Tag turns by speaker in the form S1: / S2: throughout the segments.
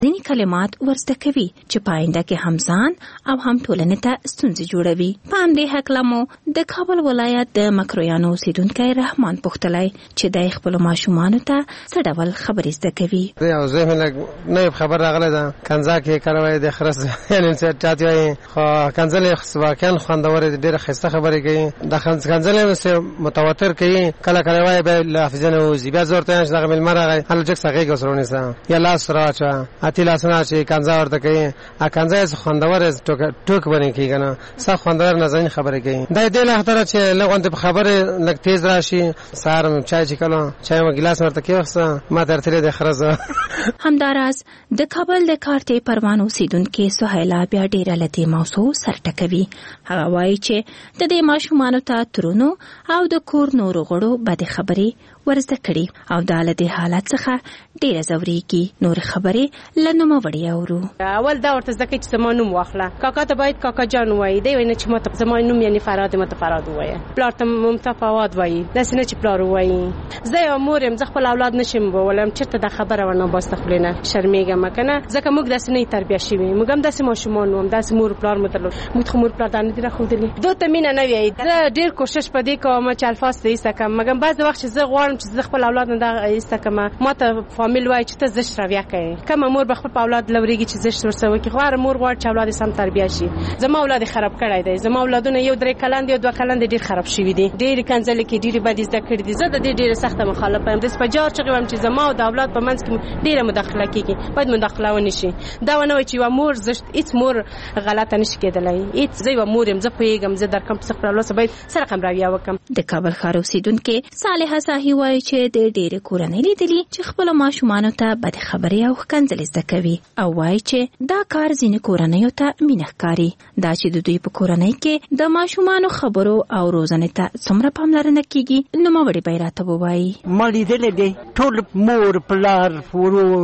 S1: ځینې کلمات ورزده کوي چې پاینده کې هم ځان او هم ټولنې ته ستونزې جوړوي. په همدې هکله مو د کابل ولایت د مکرویانو اوسیدونکی رحمان پوښتلی چې د خپلو ماشومانو ته څه ډول خبرې زده کوي.
S2: یو ذهن نه خبر راغلی ده کنځا کې کاروي د خرس یعنی چې چاته وي خو کنځلې واقعا خوندور ډېره ښایسته خبرې کوي. د کنځلې متواتر کوي کله کله وایي به لافظ نه وځي بیا زورته چې دغه ملمر راغی هله جک سغې ګسرونه سره یا لاس راچا اتیلا سنا چې کنځا ورته کوي ا کنځا خوندور ټوک باندې کوي کنه صح خوندور نازنین خبرې کوي. د دې له خاطر چې لغونته خبره لګ تیز راشي سارم چای چې کله چای و ګلاس ورته کېوسه ما درته د خرزه.
S1: همداراز د کابل د کارتې پروان اوسیدونکو سهیلا بیا ډیره لته موضوع سرټکوي. هغه وایي چې د دې ماشومانو ته ترونو او د کور نورو غړو بد خبرې ورزده کړي او د دې حالت څخه ډیره زوريږي. نور خبرې لنوم وړي اورو.
S3: اول دا ورته ځکه چې زمانوم واخله کاکا ته باید کاکا جان وایي دی ویني چې ماته زمانوم یعنی فراد ماته فراد وایي پلار ته ممتا فواد وایي داسې نه چې پلار وایي. زه یو مور يم زه خپل اولاد نشم ولم چرته د خبره ونه باستخلینه شرمېږم کنه ځکه موږ داسې نه تربیه شوی موږ هم داسې ماشومان وم داسې مور پلار متلو موږ مور پلار دانه دی راخودلی دوته مینه نه وی زه ډیر کوشش پدې کوم چې الفاظ دې سکم مګم بعض وخت چې زه غواړم چې زه خپل اولاد نه دا ایستکم ماته فامیل وای چې ته زشت راویا کوي کوم مور به خپل اولاد لوريږي چې زشت ورسوي کې غواړم مور غواړي چې اولاد سم تربیه شي. زما اولاد خراب کړای دی زما اولادونه یو درې کلند یو دوه کلند ډیر خراب شوی دي ډیر کنځل کې ډیر بد زده کړی دي. زه د دې ډیره سخته مخالفه یم د سپجار چې ویم چې زما او د اولاد په منځ کې ډیره مداخله کیږي باید مداخله ونی شي. دا ونه وي چې و مور زشت هیڅ مور غلطه نشي کېدلای هیڅ زه و مور يم زه پوهیږم زه در کوم څه خپل اولاد باید سره کوم راویا وکم.
S1: د کابل ښار اوسیدونکو صالحه صاحي وایي چې د ډیره کورنۍ لیدلي چې خپل ماشومانو ته بد خبرې او کنځل زده کوي او وایي چې دا کار ځینې کورنۍ ته مینه ښکاري. دا چې د دوی په کورنۍ کې د ماشومانو خبرو او روزنې ته څومره پاملرنه کیږي نو موري بیراته وایي.
S4: ما لیدل دي ټول مور پلار ورور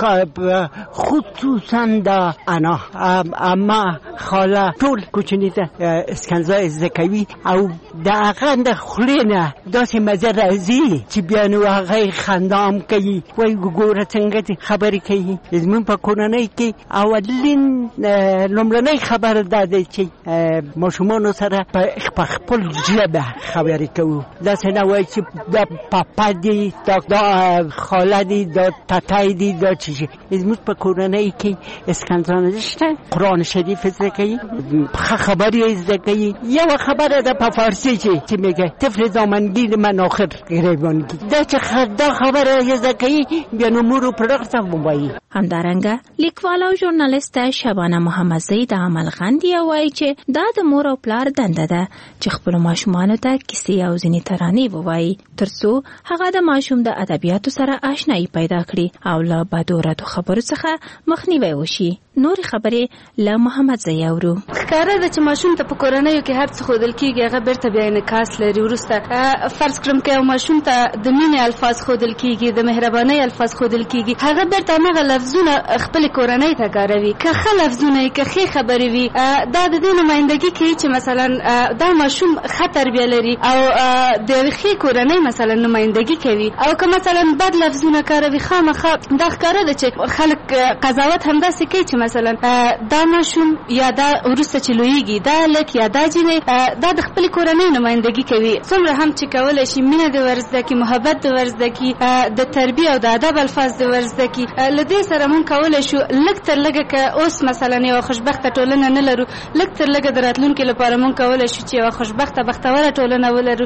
S4: خصوصا دا انا اما خاله ټول کوچنی ته اسکنزا زده کوي او دا هغه د خلینه داسې مزه راځي چې بیا نو هغه خندام کوي وای ګوره څنګه خبرې کوي. زمون په کورنۍ کې اولین لومړنۍ خبر ده چې ماشومان سره په خپل ژبه خبرې کوو دا څنګه وای چې دا پاپا دی دا خاله دی دا تاتای دی دا چی زمون په کورنۍ کې اسکنزا نشته. قرآن شریف زده کوي خبرې زده کوي. یو خبره ده په فارسی چې میگه طفل دامنگیر من آخر گریبانگی دا چې دا خبره زده کوي بیا نو مور پلار ته وایي.
S1: همدارنګه لیکوال او ژورنالیست شبانه محمدزی د عمل غندي وایي چې دا د مور او پلار دنده ده چې خپل ماشومانو ته کیسې او ځینې ترانې ووایي ترڅو هغه د ماشوم د ادبیاتو سره آشنایي پیدا کړي او له بدوراتو خبرو څخه مخنیوي وشي. نور خبرې له محمدزی اورو.
S5: ښکاره ده چې ماشوم ته په کورنیو کې هر څه ښودل کېږي هغه بیرته بیا انعکاس لري. وروسته فرض کړم که یو ماشوم ته د مینې الفاظ ښودل کېږي د مهربانۍ الفاظ ښودل کېږي هغه بیرته هماغه لفظونه خپلې کورنۍ ته کاروي. که ښه لفظونه وي که ښې خبرې وي دا د دې نمایندګي کوي چې مثلا دا ماشوم ښه تربیه لري او د یوې ښې کورنۍ مثلا نمایندګي کوي. او که مثلا بد لفظونه کاروي خامخا دا ښکاره ده چې خلک قضاوت همداسې کوي چې مثلا دا ماشوم یا دا وروسته چې لویږي دا لک یا دا جینۍ دا د خپلې کورنۍ نمایندګي کوي. څومره هم چې کولی شي مینه د ورزده کړي محبت د ورزده کړي د تربیه او د ادب الفاظ د ورزده کړي. له دې سره مونږ کولی شو لږ تر لږه که اوس مثلا یوه خوشبخته ټولنه نه لرو لږ تر لږه د راتلونکي لپاره مونږ کولی شو چې یوه خوشبخته بختوره ټولنه ولرو.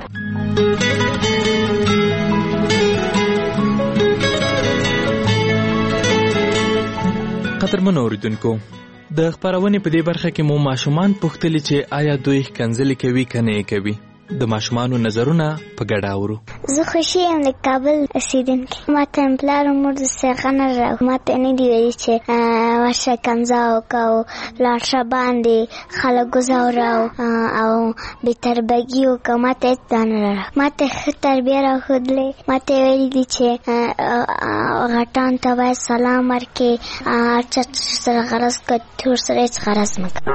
S6: قدرمنو اوریدونکو د خبرونه په دې برخه کې مو ماشومان پوښتلي چې آیا دوی کنځلې کوي کنه یې کوي. د ماشومانو نظرونه په ګډه اورو.
S7: زه خوشی یم د کابل اوسیدونکی. ماته پلار مور د څخه نه راغلی ماته نه دی ویلي چې ورشه کنځا وکړه لاړ شه باندې خلک وځوروه او بېتربیګي وکړه ماته هېڅ دا نه راغلی. ماته ښه تربیه راښودلې ماته یې ویلي دي چې غټانو ته باید سلام ورکړې هر چا سره غرض کړه ټول سره هېڅ غرض مه کوه.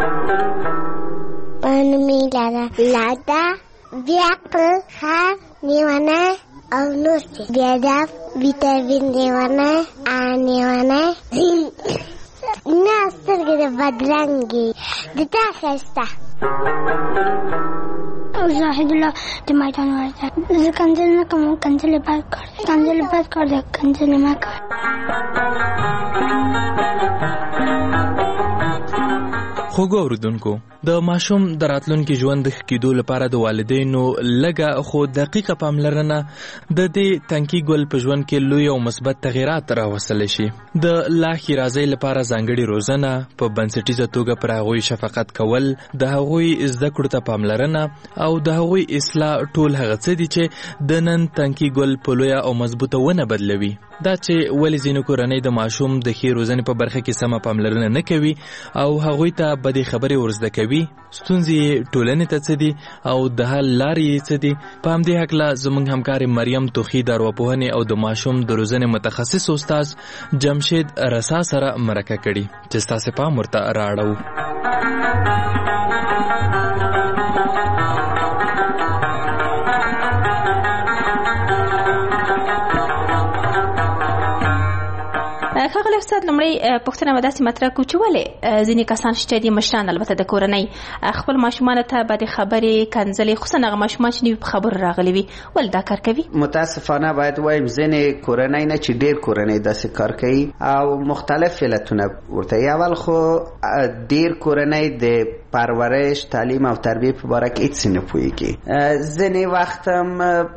S7: نومې لاده بیا په ښار لیونی او نور دي بېادب ویتامین دیوانه آنیوانه نه سترګې د بدرنګي د تا ښایسته زاهد الله د میدان ورته زه کنځل نه کوم کنځل بد کار دی کنځل مه کوه.
S6: خوږو اوریدونکو د ماشوم د راتلونکي ژوند ښه کېدو لپاره د والدینو لږه خو دقیقه پاملرنه د دې تنکي ګل په ژوند کې لوی او مثبت تغیرات راوستلی شي. د لا ښېرازۍ لپاره ځانګړې روزنه، په بنسټیزه توګه پر هغوی شفقت کول، د هغوی زده کړو ته پاملرنه او د هغوی اصلاح ټول هغه څه دي چې د نن تنکي ګل په لویه او مضبوطه ونه بدلوي. دا چې ولې ځینې کورنۍ د ماشوم د ښې روزنې په برخه کې سمه پاملرنه نه کوي او هغوی ته بدې خبرې ورزده کوي، ستونزې یې ټولنې ته څه دي او د حل لارې یې څه دي. په همدې هکله زموږ همکارې مریم توخي د ارواپوهنې او د ماشوم د روزنې متخصص استاد جمشید رسا سره مرکه کړي چې ستاسې پام ورته رااړوو.
S1: ښاغلی استاد، لومړی پوښتنه به داسې مطرح کړو چې ولې ځینې کسان شته دي، مشران البته د کورنۍ، خپل ماشومانو ته بدې خبرې کنځلې، خصوصا هغه ماشومان چې نوي په خبرو راغلي وي، ولې دا کار کوي؟
S8: متاسفانه باید وایم ځینې کورنۍ نه چې ډېر کورنۍ داسې کار کوي او مختلف علتونه ورته. اول خو ډېر کورنۍ د پرورش، تعلیم او تربیه په باره کې هیڅ نه پوهېږي. ځینې وخت هم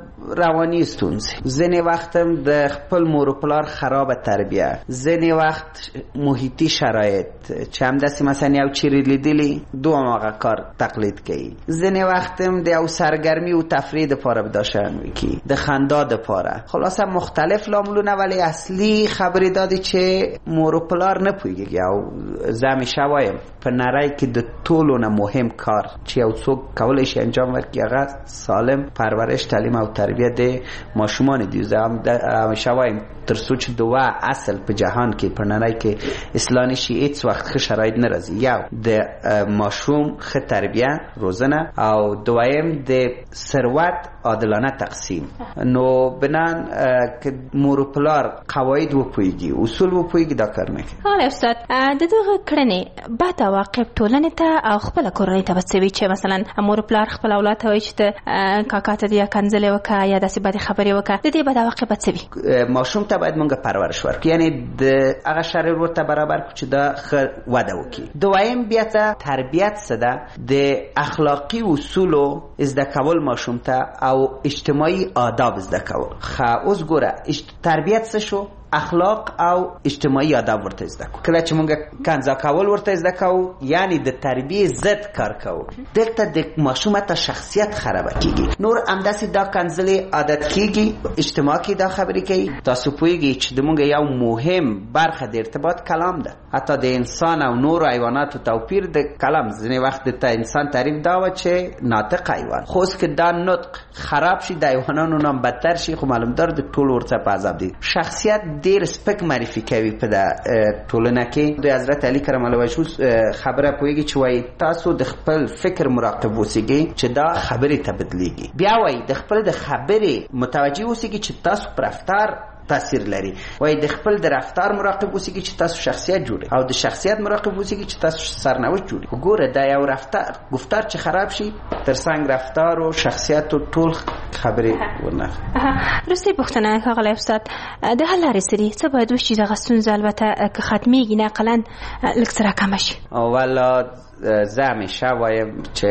S8: روانی ستونزې، ځینې وخت هم د خپل مور و پلار خراب تربیه، ځینې وخت محیطي شرایط چې همداسې مثلا یو چیرې لیدلی دوام هغه کار تقلید کوي، ځینې وخت هم د یو سرګرمی و تفریح دپاره به دا شیان وکړي، د خندا دپاره. خلاصه مختلف لاملونه، ولی اصلي خبرې دا دی چې مور و پلار نه پوهېږي. او زه همیشه وایم په نړۍ کې د ټولو نه مهم کار چې یو څوک کولی شي انجام ورکړي هغه سالم پرورش، تعلیم او تربیه د ماشومان دي. زه همیشه وایم تر څو چې دوه اصل په جهان کې په نړۍ کې اصلاح نشي هیڅ وخت ښه شرایط نه راځي. یو د ماشوم ښه تربیه روزنه او دویم د ثروت عادلانه تقسیم. نو بنان که مور و پلار قواعد وپوهیږي، اصول وپوهیږي، دا کار نه کوي.
S1: حالا استاد، د دغه کړنې بد عواقب ټولنې ته او خپله کورنۍ ته به څه وي چې مثلا مور و پلار خپل اولاد ته وایي چې ته کاکا ته یا کنځلې وکړه یا داسې بدې خبرې وکړه، د دې بد عواقب به څه وي؟
S8: ماشوم ته باید موږ پرورش ورکړو، یعنی د هغه شرایط ورته برابر کړو چې دا ښه وده وکړي. دویم بیا ته تربیت څه ده، د اخلاقي اصولو زده کول ماشوم ته او اجتماعي آداب زده کول. اوس ګوره تربیت څه شو؟ اخلاق او اجتماعي آداب ورته زده کو. کله چې موږ کنځا کول ورته زده کو، یعنی د تربیه ضد کار کوو، دلته د ماشوم ته شخصیت خراب کیږي. نور همداسې دا کنځلې عادت کیږي، اجتماع کې دا خبرې کوي. تاسو پوهیږئ چې د موږ یو مهم برخه د ارتباط کلام ده. حتی د انسان او نور حیواناتو توپیر د کلام. ځینې وخت د انسان تعریف دا و چې ناطق حیوان، خو اوس که دا نطق خراب شي د حیوانانو نه بدتر شي، خو معلومدار د ټول ورته په عذاب دي. شخصیت ډیر سپک معرفي کوي په ټولنه کې. د حضرت علی کرم الله وجهه خبره پوهیږي چې وایي تاسو د خپل فکر مراقب اوسئ چې دا خبرې ته بدلیږي. بیا وایي د خپل د خبرې متوجه اوسئ چې تاسو پر رفتار تاثیر لري. وای د خپل د رفتار مراقب اوسئ چې تاسو شخصیت جوړي، او د شخصیت مراقب اوسئ چې تاسو سرنوشت جوړي. وګوره دا یو رفتار گفتار چې خراب شي، ترڅنګ رفتار او شخصیت او ټول خبرې ورنه.
S1: رسې پوښتنه ښاغلی استاد، د حل لارې څه دي؟ څه باید وشي دغه ستونزه البته که ختمیږي نه اقلا لږ څه راکمه شي؟
S8: اولا زه همیشه وایم چې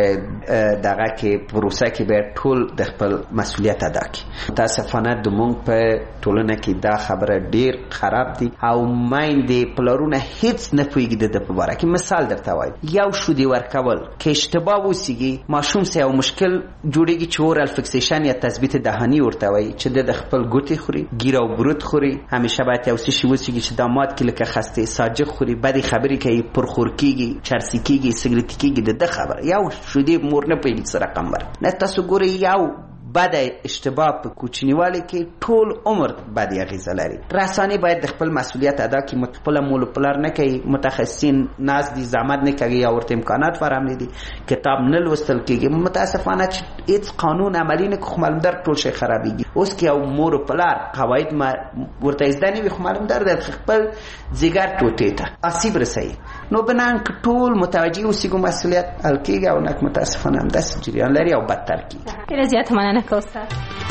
S8: دغه کې پروسه کې باید ټول د خپل مسؤلیت ادا کړي. متاسفانه د مونږ په ټولنه کې دا خبره ډیر خراب دي او میندې پلارونه هیڅ نه پوهېږي د په باره کې. مثال درته وایم، یو شودې ورکول که اشتباه وسیږي، ماشوم سه یو مشکل جوړېږي چې اورال فکسیشن یا تثبیت دهاني ورته وایي، چې د خپل ګوتې خوري، ګیر او برود خوري. همیشه باید یو څه شي وسیږي چې دا مات کې لکه خسته ساجق خوري، بدې خبرې کوي، پرخور کېږي، چرسي کېږي، سګرټ کېږي. د خبر یو شودې مور نه پوهېږي څه رقم ور نه. تاسو ګورئ یو بد اشتباه په کوچنیوالي کې ټول عمر بد اغیزه لري. رسانې باید د خپل مسؤلیت ادا کړي، خپل مول پلار نه کوي، متخصصین ناز دي زحمت نه کوي یا ورته امکانات فراهم نه دي، کتاب نه لوستل کېږي. متاسفانه چې هیڅ قانون عملی نه کوي، معلوم در ټول شي خرابېږي. اوس کې یو مور پلار قواعد ورته زده نه وي، خو معلوم در د خپل ځیګر ټوټې ته آسیب رسوي. نو بنان که ټول متوجه اوسېږو مسؤلیت حل کېږي او نک متاسفانه همداسې جریان لري او بدتر کېږي.
S1: ډېره زیاته مننه کوثر.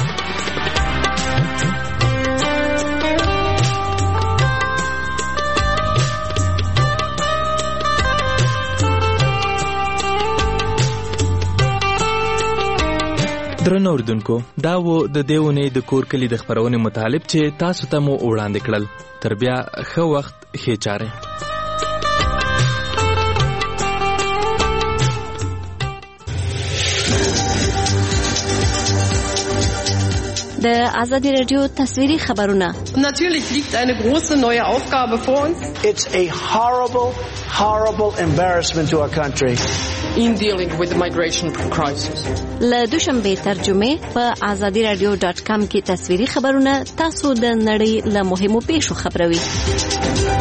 S6: درنو اوریدونکو، دا و د دې اونۍ د کور کلي د خپرونې مطالب چې تاسو ته مو وړاندې کړل. تر بیا ښه وخت، ښې چارې.
S9: د آزادی رادیو تصویری خبرونه.
S10: Natürlich liegt eine große neue Aufgabe vor uns.
S11: It's a horrible embarrassment to our country.
S10: In dealing with the migration crisis.
S9: له دوشنبه ترجمه په azadiradio.com کې تصویری خبرونه تاسو د نړۍ له مهمو پیښو خبروي.